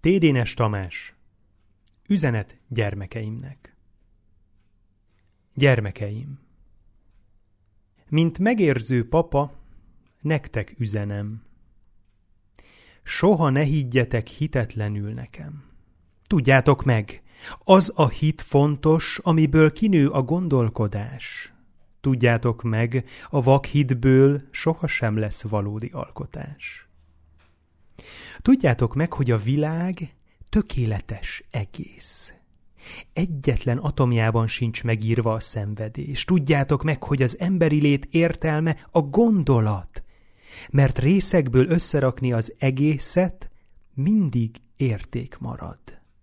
Tédénes Tamás. Üzenet gyermekeimnek. Gyermekeim, mint megérző papa, nektek üzenem. Soha ne higgyetek hitetlenül nekem. Tudjátok meg, az a hit fontos, amiből kinő a gondolkodás. Tudjátok meg, a vakhitből sohasem lesz valódi alkotás. Tudjátok meg, hogy a világ tökéletes egész. Egyetlen atomjában sincs megírva a szenvedés. Tudjátok meg, hogy az emberi lét értelme a gondolat, mert részekből összerakni az egészet mindig érték marad.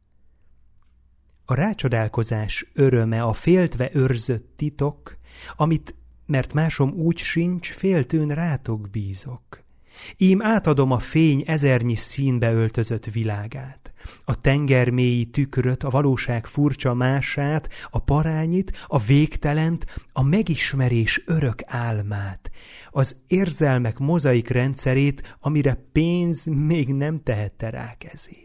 A rácsodálkozás öröme, a féltve őrzött titok, amit, mert másom úgy sincs, féltőn rátok bízok. Ím átadom a fény ezernyi színbe öltözött világát, a tengermélyi tükröt, a valóság furcsa mását, a parányit, a végtelent, a megismerés örök álmát, az érzelmek mozaik rendszerét, amire pénz még nem tehette rá kezét.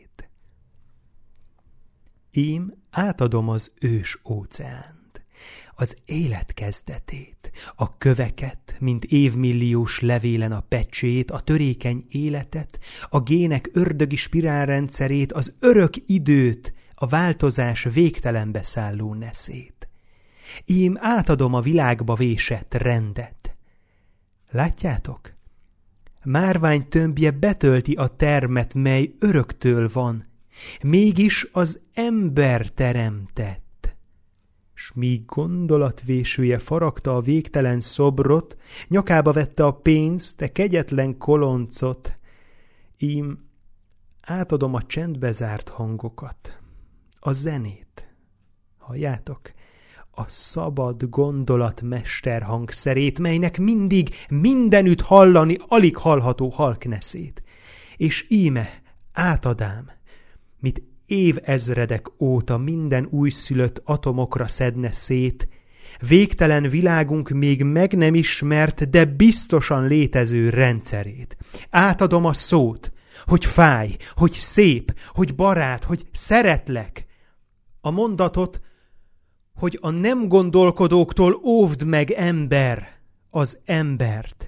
Ím átadom az ős óceánt, az élet kezdetét, a köveket, mint évmilliós levélen a pecsét, a törékeny életet, a gének ördögi spirálrendszerét, az örök időt, a változás végtelenbe szálló neszét. Ím átadom a világba vésett rendet. Látjátok? Márvány tömbje betölti a termet, mely öröktől van, mégis az ember teremtett. S míg gondolatvésője faragta a végtelen szobrot, nyakába vette a pénzt, te kegyetlen koloncot, ím átadom a csendbe zárt hangokat, a zenét. Halljátok? A szabad gondolat mesterhangszerét, melynek mindig mindenütt hallani alig hallható halkneszét. És íme átadám, mit évezredek óta minden újszülött atomokra szedne szét, végtelen világunk még meg nem ismert, de biztosan létező rendszerét. Átadom a szót, hogy fáj, hogy szép, hogy barát, hogy szeretlek. A mondatot, hogy a nem gondolkodóktól óvd meg, ember, az embert.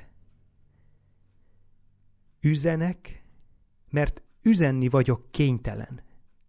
Üzenek, mert üzenni vagyok kénytelen.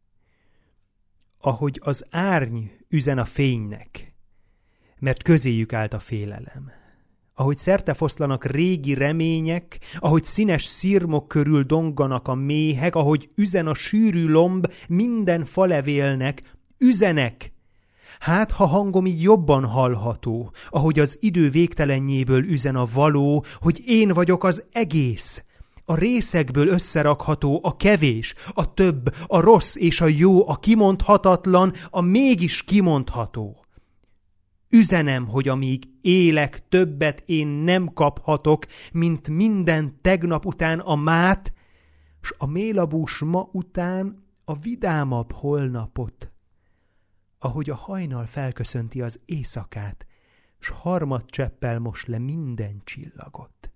Ahogy az árny üzen a fénynek, mert közéjük állt a félelem. Ahogy szertefoszlanak régi remények, ahogy színes szirmok körül donganak a méhek, ahogy üzen a sűrű lomb minden falevélnek, üzenek! Hát, ha hangom így jobban hallható, ahogy az idő végtelenjéből üzen a való, hogy én vagyok az egész, a részekből összerakható a kevés, a több, a rossz és a jó, a kimondhatatlan, a mégis kimondható. Üzenem, hogy amíg élek, többet én nem kaphatok, mint minden tegnap után a mát, s a mélabús ma után a vidámabb holnapot. Ahogy a hajnal felköszönti az éjszakát, s harmadcseppel mos le minden csillagot.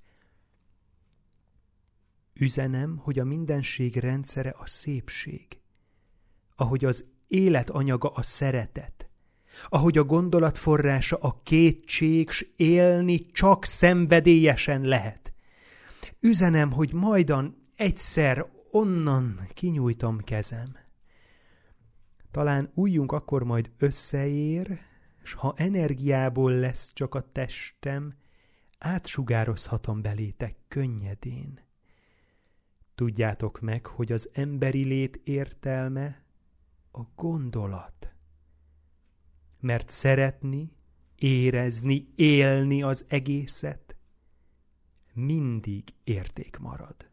Üzenem, hogy a mindenség rendszere a szépség, ahogy az élet anyaga a szeretet, ahogy a gondolat forrása a kétség, s élni csak szenvedélyesen lehet. Üzenem, hogy majdan egyszer onnan kinyújtom kezem. Talán ujjunk akkor majd összeér, s ha energiából lesz csak a testem, átsugározhatom belétek könnyedén. Tudjátok meg, hogy az emberi lét értelme a gondolat. Mert szeretni, érezni, élni az egészet mindig érték marad.